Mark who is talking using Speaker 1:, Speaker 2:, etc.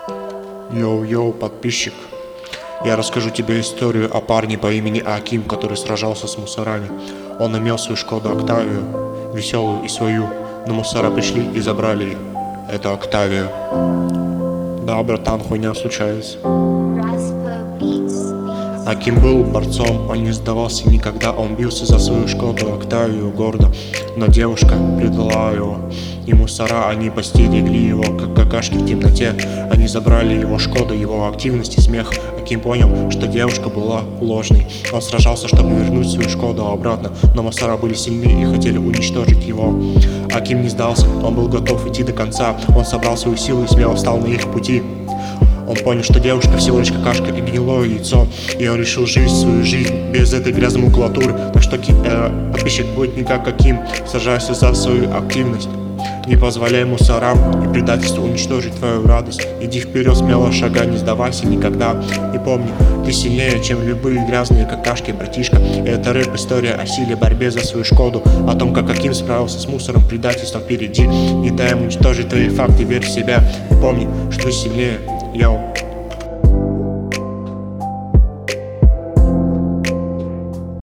Speaker 1: Йоу-йоу, подписчик. Я расскажу тебе историю о парне по имени Аким, который сражался с мусорами. Он имел свою Шкоду Октавию, веселую и свою, но мусора пришли и забрали эту Октавию. Да, братан, хуйня случается. Аким был борцом, он не сдавался никогда, он бился за свою Шкоду Октавию гордо, но девушка предала его, и мусора, они постерегли его, как какашки в темноте, они забрали его Шкоду, его активность и смех. Аким понял, что девушка была ложной, он сражался, чтобы вернуть свою Шкоду обратно, но мусора были сильны и хотели уничтожить его. Аким не сдался, он был готов идти до конца, он собрал свою силу и смело встал на их пути. Он понял, что девушка всего лишь какашка и гнилое яйцо, и он решил жить свою жизнь без этой грязной макулатуры. Так что подписчик будет не как Аким, сражайся за свою активность. Не позволяй мусорам и предательству уничтожить твою радость. Иди вперед, смело шагай, не сдавайся никогда. И помни, ты сильнее, чем любые грязные какашки, братишка. И это рэп-история о силе, борьбе за свою Шкоду, о том, как Аким справился с мусором, предательством впереди. Не дай им уничтожить твои факты, верь в себя. И помни, что ты сильнее. Йоу.